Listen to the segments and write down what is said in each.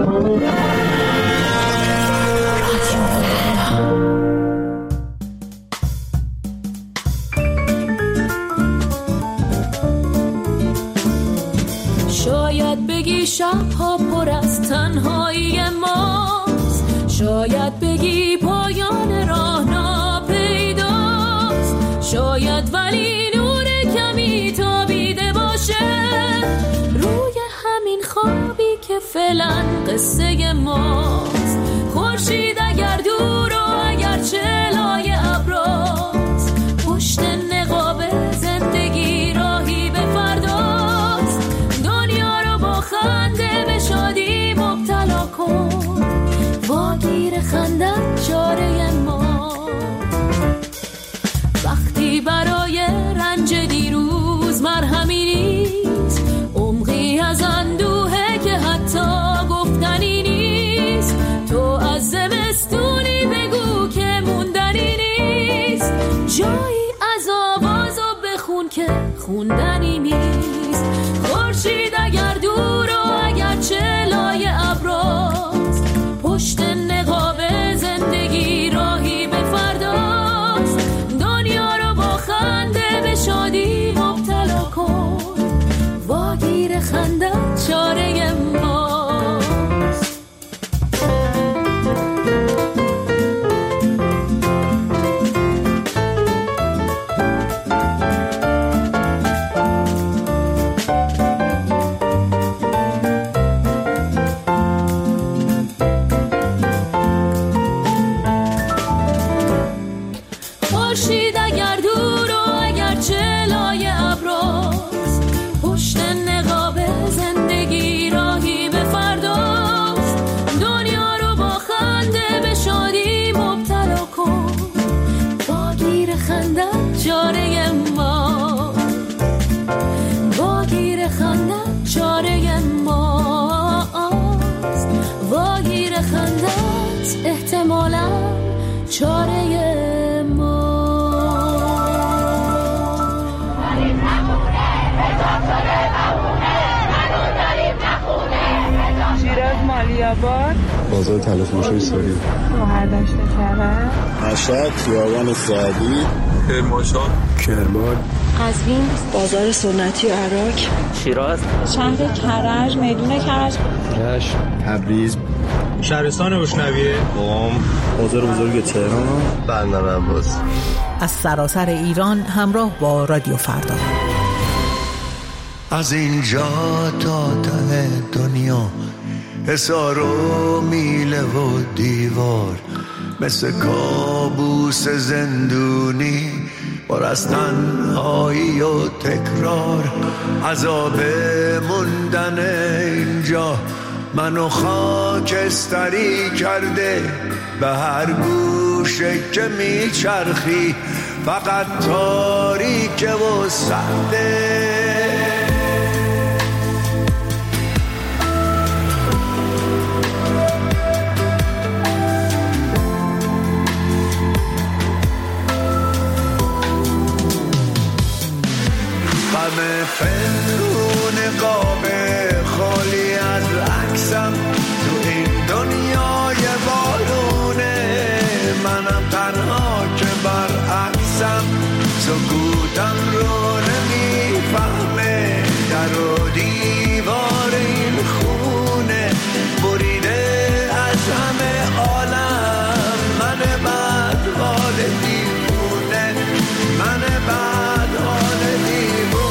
شاید بگی شبها پر از تنهایی ماست، شاید بگی پایان راه ناپیداست، شاید ولی نور کمی تابیده باشه روی همین خوابی که فعلا قصه ماست. خورشید اگر دور و اگر چلای ابراست، پشت نقاب زندگی راهی به فرداست. دنیا رو با خنده به شادی مبتلا کن، واگیر خندت چاره ما. وقتی برای رنج دیروز مرهمی نیست، عمقی از اندوهه که حتی گفتنی نیست. تو از زمستونی بگو که موندنی نیست، جایی از آوازو بخون که خوندنی نیست. خورشید اگر دور و اگر چلای ابراست، پشت نقاب زندگی راهی به فرداست. دنیا رو با خنده به شادی مبتلا کن، واگیر خندت چاره ماست. خورشید اگر دور و اگر چلای ابراست، پشت نقاب زندگی راهی به فرداست. دنیا رو با خنده به شادی مبتلا کن، واگیر خندت چاره ما، واگیر خندت چاره ماست. واگیر خندت احتمالاً چاره ما. شیراز مالی‌آباد، بازار تلفروشی ساری، مهردشت کرد، مشهد خیابان سعدی، کرمانشاه، کرمان، قزوین، بازار سنتی و عراق، شیراز، شهر کرج، میدون کرج، رشت، تبریز، شهرستان روشنویه، قم، بازار بزرگ تهران، بندر عباس. از سراسر ایران همراه با رادیو فردا. از اینجا تا ته دنیا، حصار و میله و دیوار، مثل کابوس زندونی پر از تنهایی و تکرار. عذاب موندن اینجا منو خاکستری کرده، به هر گوشه که میچرخی فقط تاریکه و سرده. غم پنهون قاب خالی از عکسم تو این دنیای بالونه، منم تنها که برعکسم، سکوتم رو نمیفهمه. در و دیوار این خونه بریده از همه عالم، من بد حال دیوونه، من بد حال دیوونه.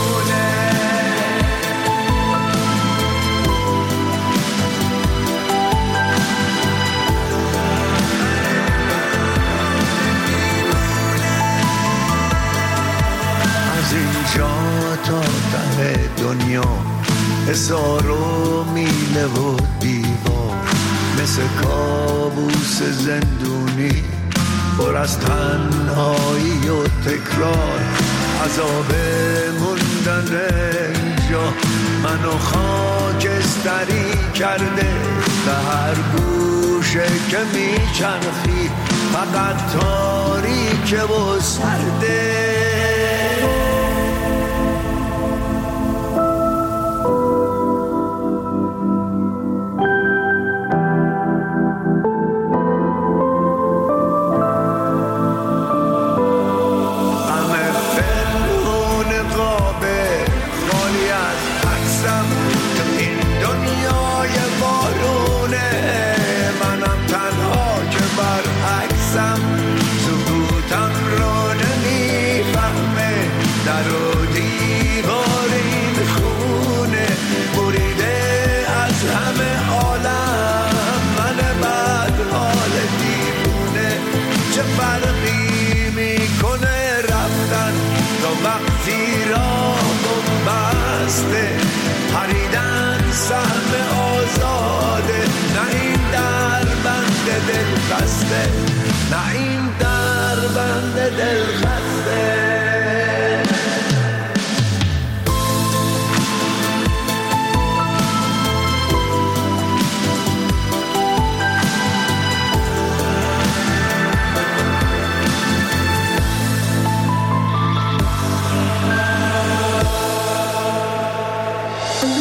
از اینجا تا ته دنیا، حصار و میله و دیوار، مثل کابوس زندونی پر از تنهایی و تکرار. عذاب موندن اینجا منو خاکستری کرده، به هر گوشه که میچرخی فقط تاریکه و سرده.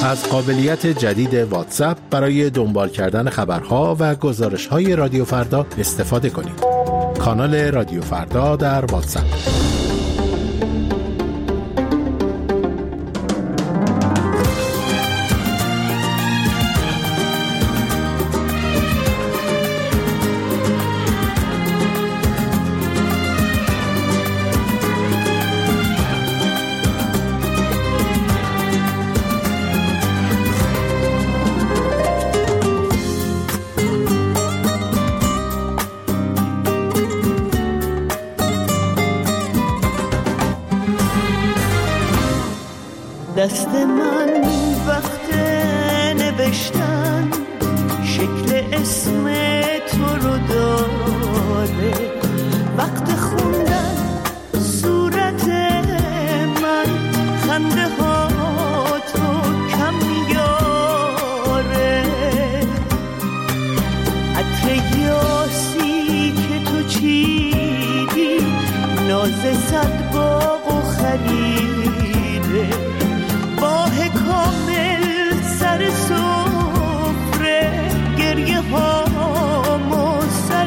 از قابلیت جدید واتساپ برای دنبال کردن خبرها و گزارش‌های رادیو فردا استفاده کنید. کانال رادیو فردا در واتساپ. دست من وقت نوشتن شکل اسم تو رو داره، وقت خوندن صورت من خنده ها تو کم میاره، عطر یاسی که تو چیدی ناز صد باغ و خریده، باه کامل سر سفره گریه هامو سر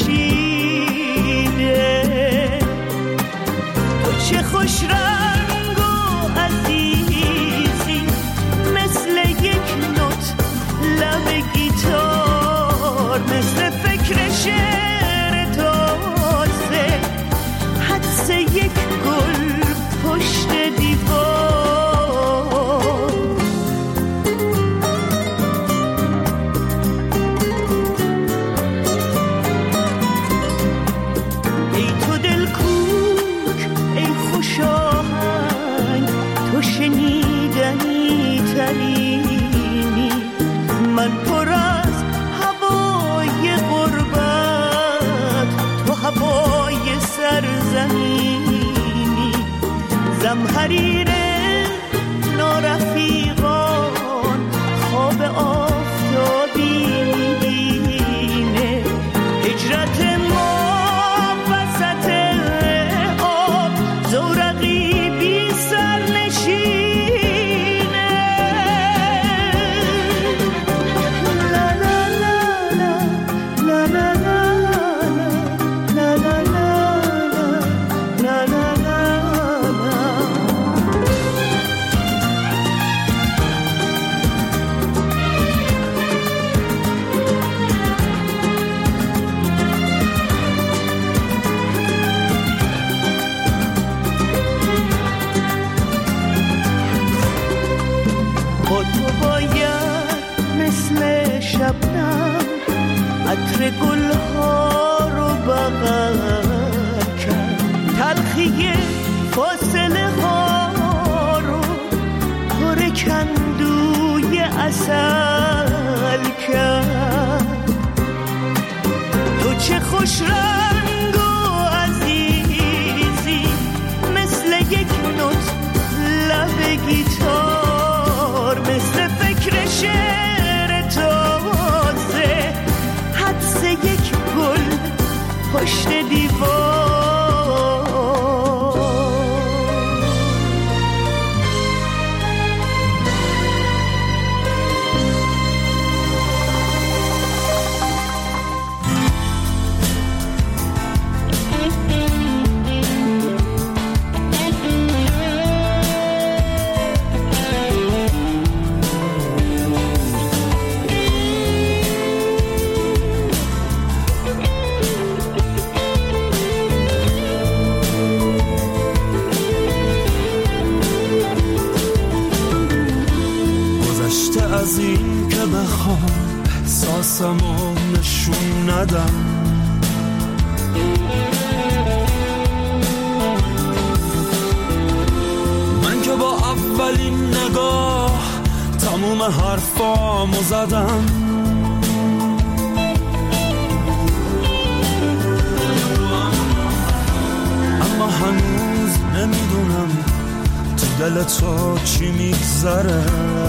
کشیده، تو چه خوش رنگ و عزیزی مثل یک نوت لب گیتار، مثل فکر شعر تازه حدس یک گل پشت دیوار. شنیدنی ترینی من پر از هوای غربت، تو هوای سرزمینی، زمحریر نارفیقان خواب آفتابی میبینه، هجرت ما وسط آب زورقی بی سر عطر گلها رو بغل کرد، تلخی فاصله ها رو پر کندوی عسل کرد، تو چه خوش رنگ و عزیزی مثل یک نوت لب گیتار، مثل فکر شعر تازه حدس یک گل پشت دیوار. از این که بخوام احساسمو نشون ندم، من که با اولین نگاه تموم حرفامو زدم، اما هنوز نمیدونم تو دل تو چی میگذره،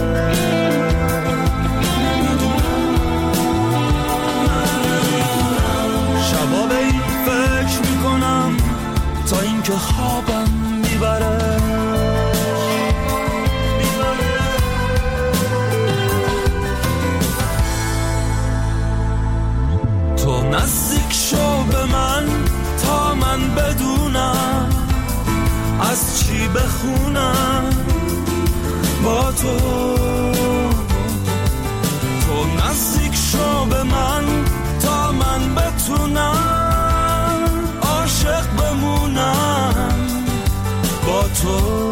شبا به این فکر میکنم تا اینکه خوابم میبره، من بدونم از چی بخونم با تو نزدیک شو به من تا من بتونم عاشق بمونم با تو.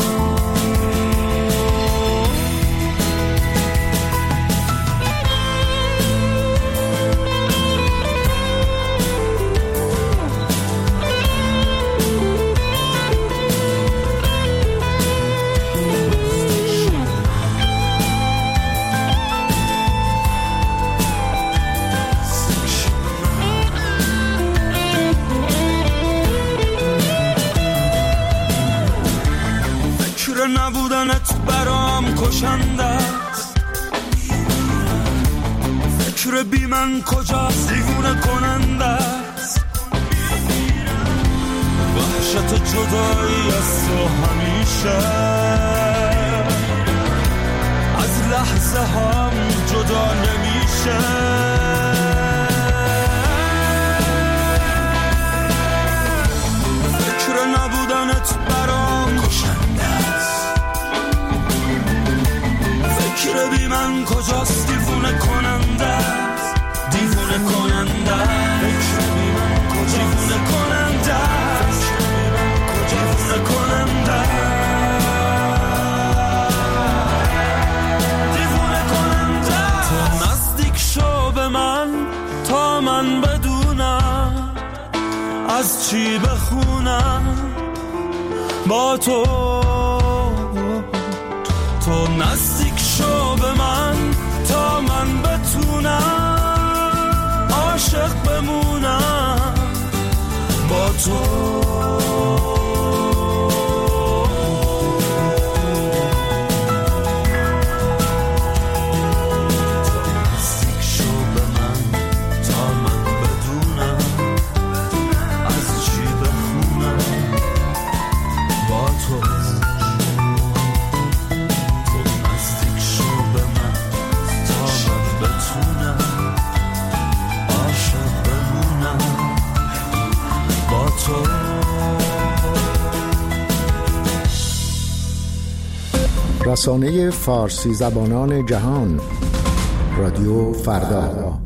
نبودنت برام کشنده است، فکر بی من کجاست دیوونه کننده است، وحشت جدایی از تو همیشه از لحظه هم جدا نمیشه. فکر نبودنت برام کشنده است، فکر بی من کجاست دیوونه کننده است، دیوونه کننده است، فکر بی من کجاست دیوونه کننده است، دیوونه کننده است، دیوونه کننده است. تو نزدیک شو به من تا من بدونم از چی بخونم با تو. تو نزدیک شو به من تا من بتونم عاشق بمونم با تو. رسانه فارسی زبانان جهان رادیو فردا.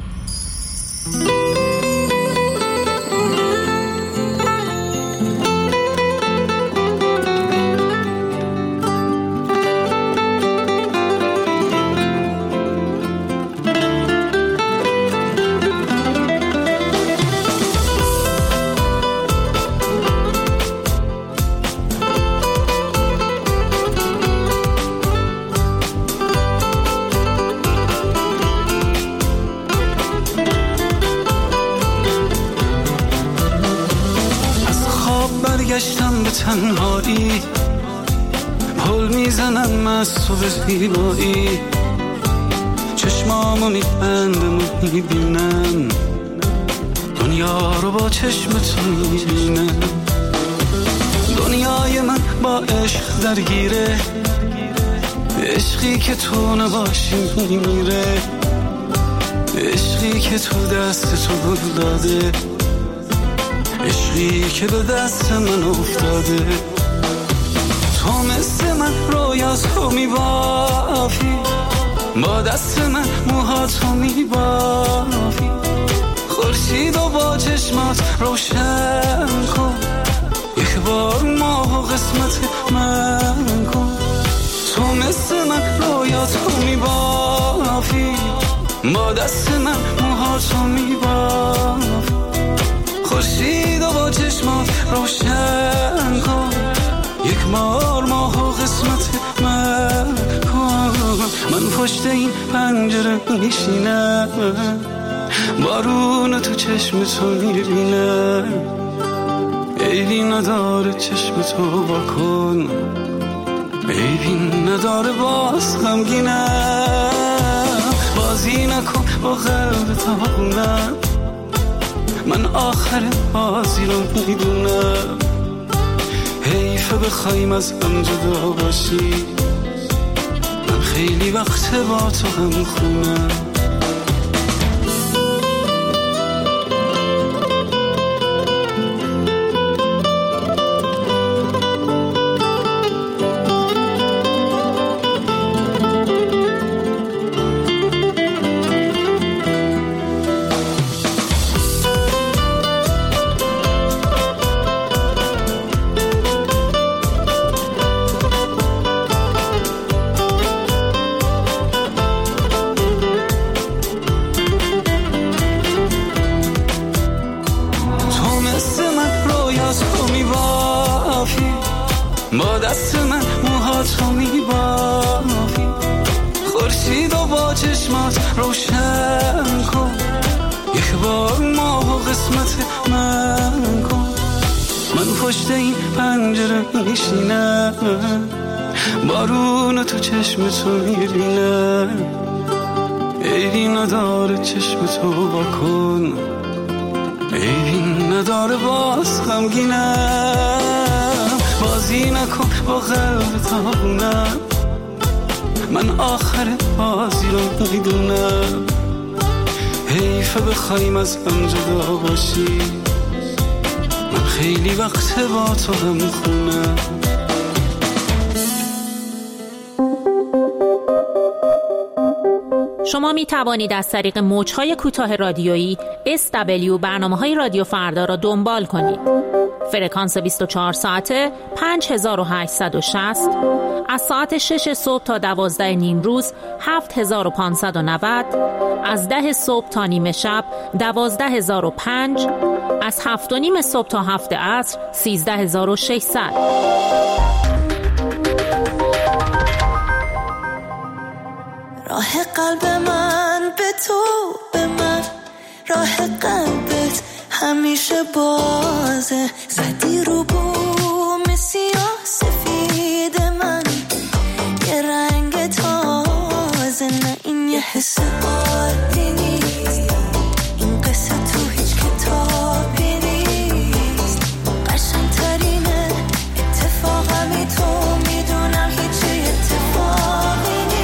برگشتم به تنهایی، پل میزنم از تو به زیبایی، چشمامو میبندم و میبینم دنیا رو با چشم تو میبینم. دنیای من با عشق درگیره، عشقی که تو نباشی میمیره، عشقی که تو دست تو گل داده، عشقی که به دست من افتاده. تو مثل من رویاتو میبافی، با دست من موهاتو میبافی، خورشید و با چشمات روشن کن، یک بار ماه و قسمت من کن. تو مثل من رویاتو میبافی، با دست من موهاتو میبافی، خورشید و با چشمات روشن کن، یک بار ماه و قسمت من کن. من پشت این پنجره میشینم، بارون تو چشم تو میبینم، عیبی نداره چشم تو بکن، عیبی نداره باز غمگینم، بازی نکن با قلب تاونم، من آخر بازی رو میدونم، حیفه بخوایم از هم جدا باشی، من خیلی وقت با تو هم خونم. روشن کن، یک بار ماه قسمت من کن. من پشت این پنجره میشینم، بارون تو چشم تو میرینم. عیبی نداره چشم تو واکن، عیبی نداره باز غمگینم. بازی نکن با قلب تابونم، من آخر بازی رو میدونم. حیفه بخوایم از هم جدا باشی، من خیلی وقت با تو هم خونم. شما می توانید از طریق موج‌های کوتاه رادیویی SW برنامه‌های رادیو فردا را دنبال کنید. فرکانس 24 ساعته 5860، از ساعت 6 صبح تا 12 نیم روز 7590، از 10 صبح تا نیمه شب 12005، از 7 و نیم صبح تا 7 عصر 13600. راه قلب من به تو، به من راه قلبت همیشه بازه. زدی رو بوم سیاه سفید من یه رنگ تازه. نه این یه حس عادی نیست، این قصه تو هیچ کتابی نیست. قشنگ‌ترینه اتفاقمی تو میدونم هیچ اتفاقی نیست.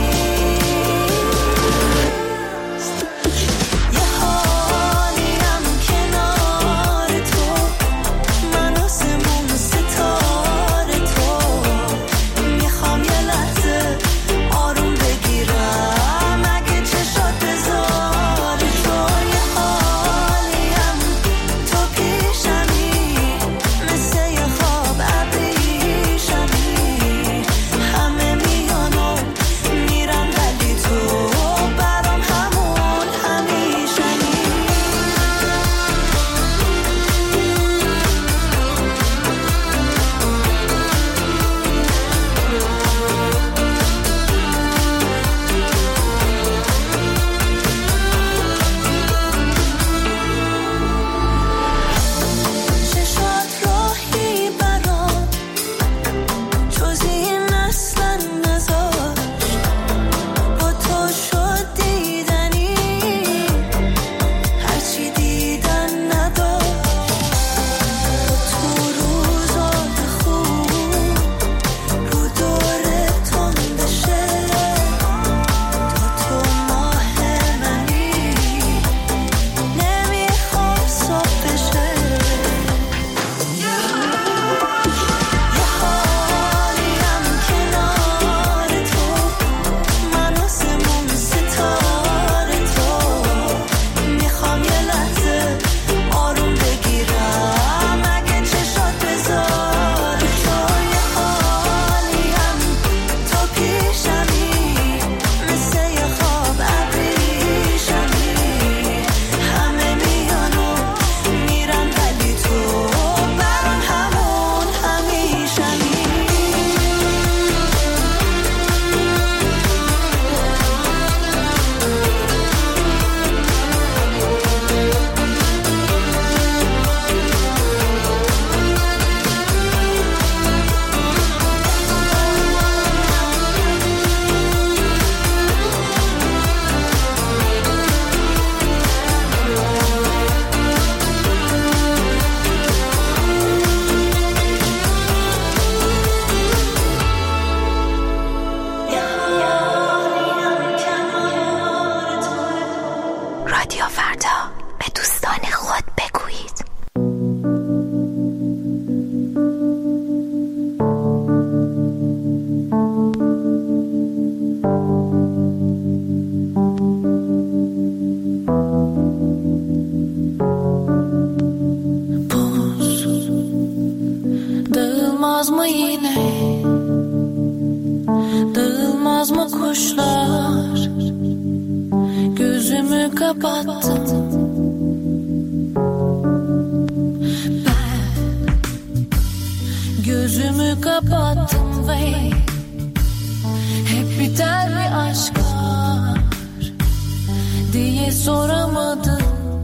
Gözümü kapattım ve hep biter bir aşklar. diye soramadım.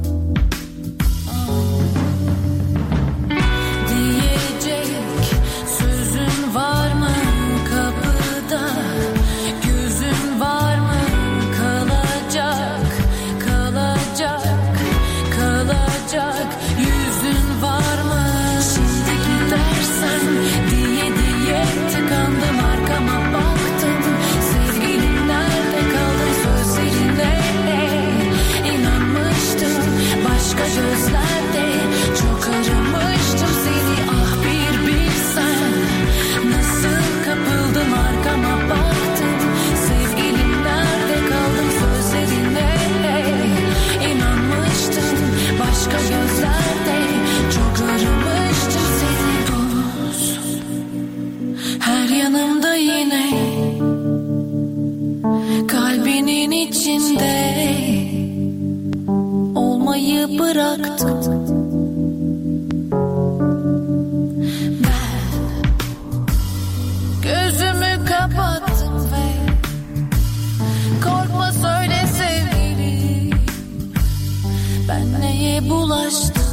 Diyecek sözün var mı kapıda? Gözün var mı? Kalacak, kalacak, kalacak. Yüzün var mı? Şimdi gidersen diye diye tıkandım, arkama baktım. Sevgilim nerede kaldın, sözlerine inanmıştım. Başka gözlerde çok aramıştım seni. Ah bir bilsen nasıl kapıldım, arkama baktım. Sevgilim nerede kaldın, sözlerine inanmıştım. Başka gözlerde çok aramıştım seni. Buz her yanımda yine, kalbinin içinde olmayı bıraktım. Ben gözümü kapattım ve korkma söyle sevgilim, ben neye bulaştım?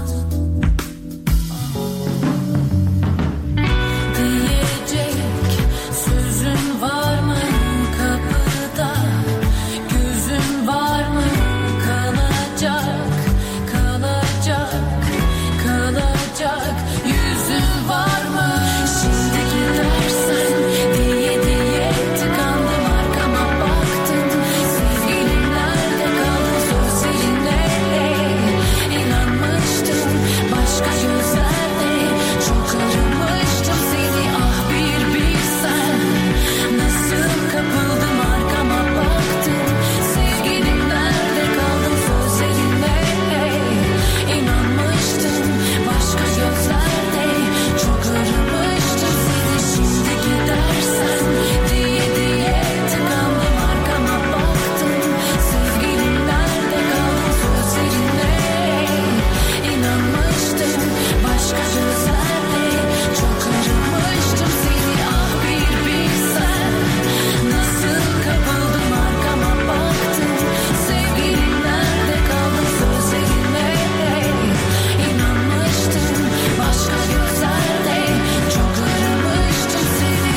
Diyecek sözün var mı kapıda? Gözün var mı? Kalacak, kalacak, kalacak. Yüzün var mı? Şimdi gidersen diye diye tıkandım, arkama baktım. Sevgilim nerede kaldın, sözlerine inanmıştım. Başka gözlerde çok aramıştım seni. Ah bir bilsen nasıl kapıldım, arkama baktım. Sevgilim nerede kaldın, sözlerine inanmıştım. Başka gözlerde çok aramıştım seni. Şimdi gidersen diye diye tıkandım, arkama baktım. Sevgilim nerede kaldın, sözlerine inanmıştım. Başka gözlerde çok aramıştım seni. Ah bir bilsen nasıl kapıldım, arkama baktım. Sevgilim nerede kaldın, sözlerine inanmıştım. Başka gözlerde çok aramıştım seni.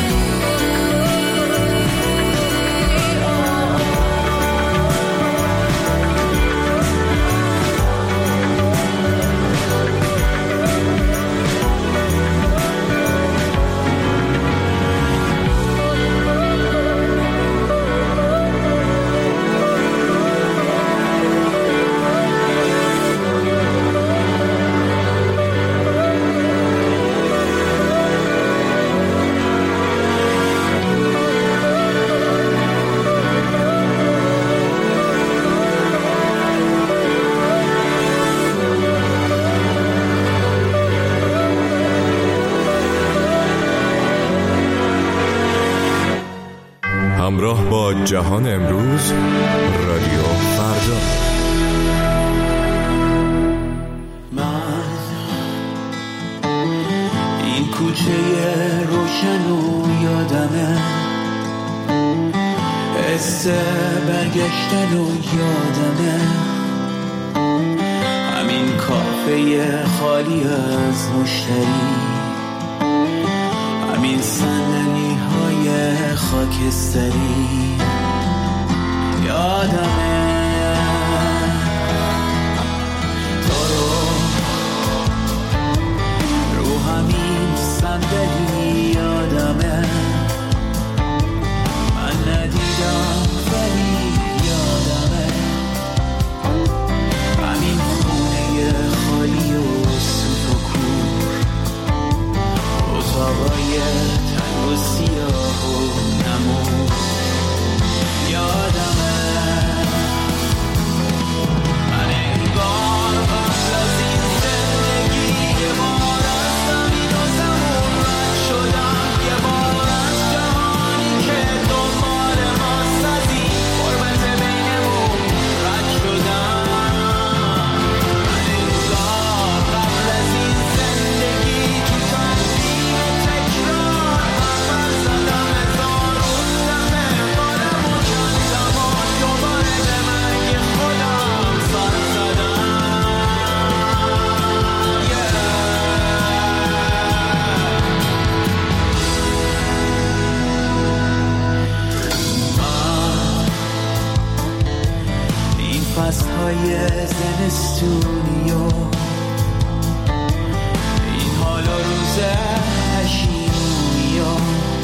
همراه با جهان امروز، رادیو فردا. من این کوچه روشن و یادمه، حس برگشتن و یادمه، همین کافه خالی از مشتری، همین صندلی های خاکستری، یادمه تو رو همین صندلی، یادمه من ندیدم ولی یادمه همین خونه خالی و سوت و کور، اتاقای تنگ و سیاه و نمور، یادمه فصلهای زمستونی و این حال و روز پشیمونی و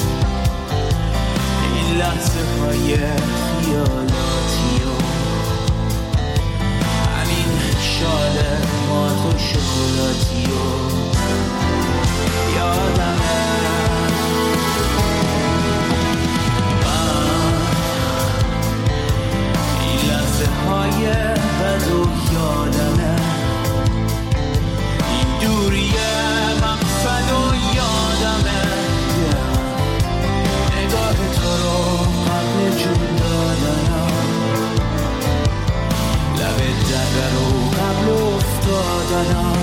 این لحظه های خیالاتی و همین شال مات و شکلاتی و یادمه های بد و یادمه این دوری مقصد و یادمه نگاه تو رو قبل جون دادنم لب دره رو قبل افتادنم